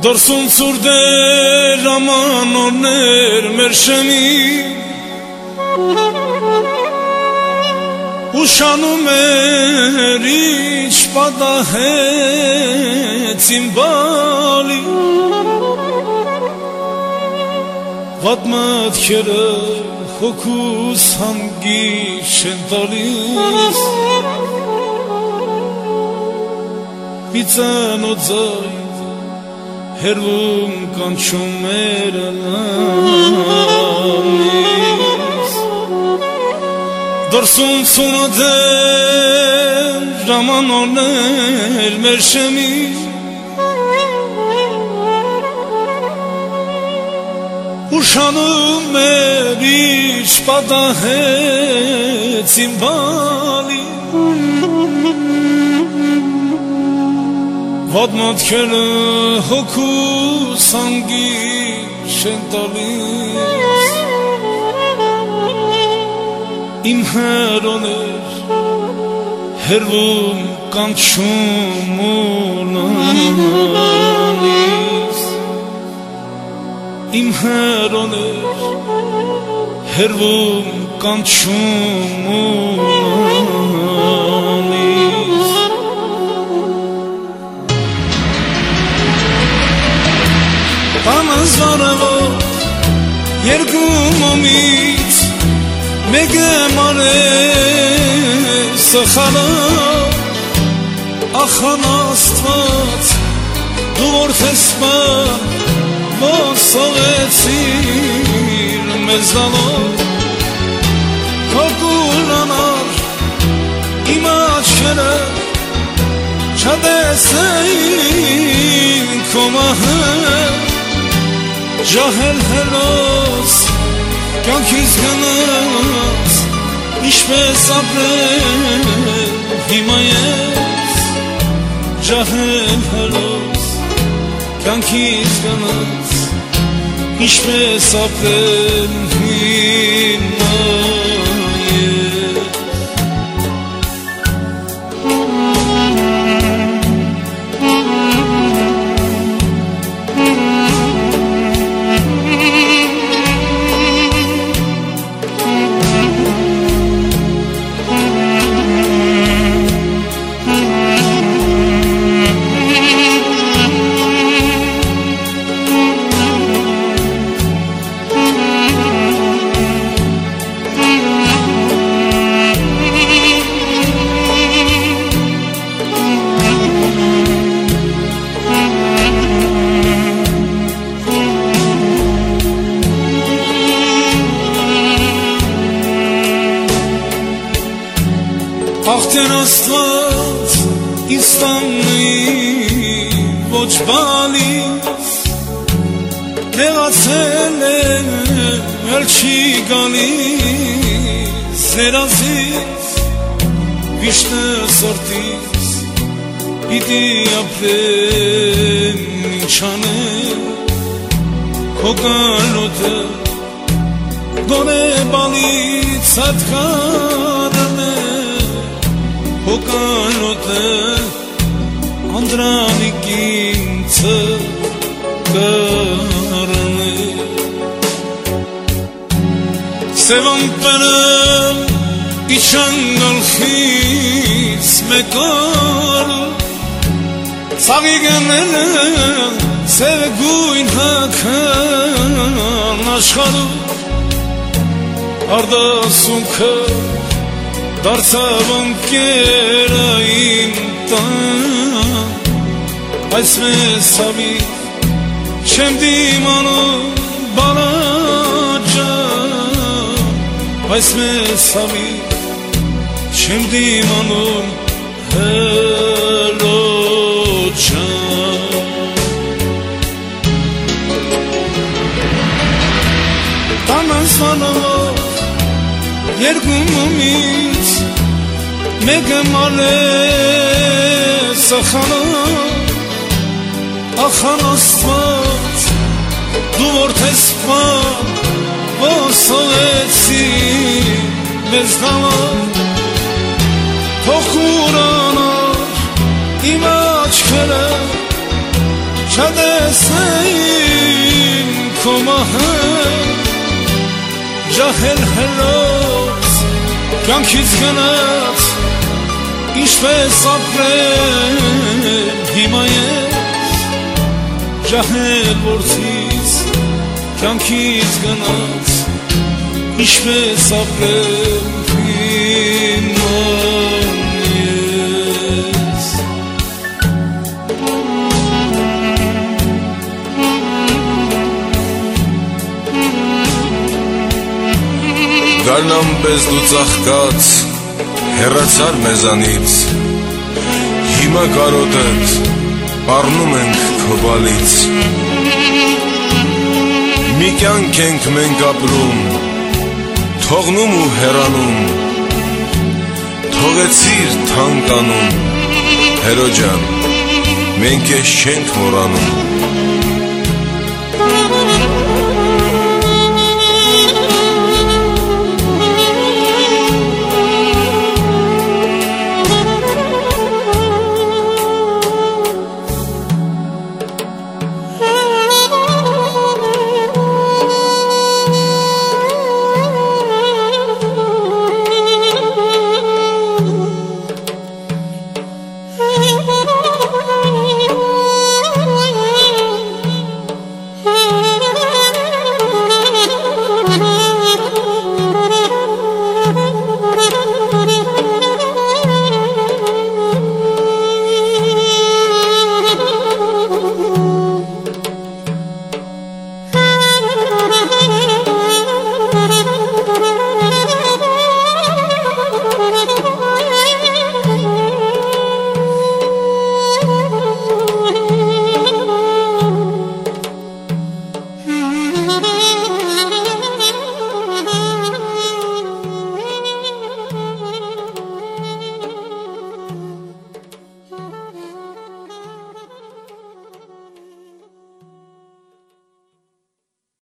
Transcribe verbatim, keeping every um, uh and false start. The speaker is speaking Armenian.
Դորսուն ծուրդեր ամանորներ մեր շեմի Ուշանում էր ինչ պատահեց իմ բալի Վատ մտքերը հոգուս հանգիշ են տալիս Մի ծանոթ ձայն հերվում կանչում էր անանիս Դորսում ծունոդեր ժամանորներ մեր շեմի Ուշանում էր ինչ պատահեց իմ բալի Վատ մտքերը հոգուս հանգիշ են տալիս Իմ հերոն էր հերվում կանչում ունանիս Իմ հերոն էր հերվում կանչում ունանիս Պանս վարավով երկու մոմից մեկ եմ արել սխալով Ախան աստված դու որդես պան որ սողեցիր մեզ դալով Քո կուրանար իմ աչքերը չտեսեին քո մահը Ջահել հերոս կյանքից գնաց Ինչպես ապրել հիմա ես Ջահել հերոս կյանքից գնաց Ինչպես ապրել հիմա ես Աղթեր աստված ինձ տանի ոչ բալիս Դեղացել եմ էլ չի գալիս Երազից վիշտը սորտից Պիտի ապրեմ ինչ անեմ Քո գալոթը դոնե բալից հատկարն է Հոկանոթը անդրանիկինցը կառն է Սևամպերն իչան գալխից մեկ օր Ցավիգները սև գույն հական աշխարհում Արդասունքը Դարձավ ընկերը իմ տան Այս մեզ հավի չեմ դիմանում բանաջան Այս մեզ հավի չեմ դիմանում հերոջան Տանս վանով երկու մոմից մեկ եմ արել սխալով Ախան աստված դու որդես պան որ սողեցիր մեզ դալով Թող կուրանար իմ աչքերը չտեսնեին քո մահը ջահել հերոս կյանքից գնաց ինչպես ապրել հիմա ես ջահել որդից կյանքից գնաց ինչպես ապրել հիմա ես Գարնամ պես դու ծաղկած հեռացար մեզանից հիմա կարոտդ պառնում ենք քո բալից մի կյանք ենք մենք ապրում թողնում ու հեռանում թողեցիր թանկ անում հերո ջան մենք ես չենք մոռանում